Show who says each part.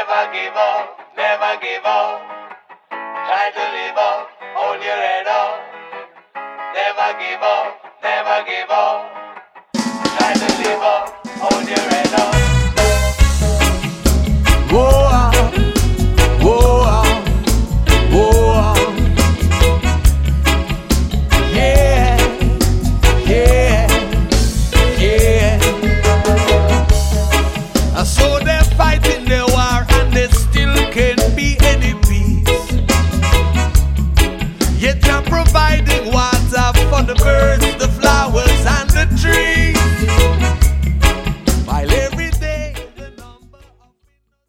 Speaker 1: Never give up, never give up. Try to live up, hold your head up. Never give up, never give up.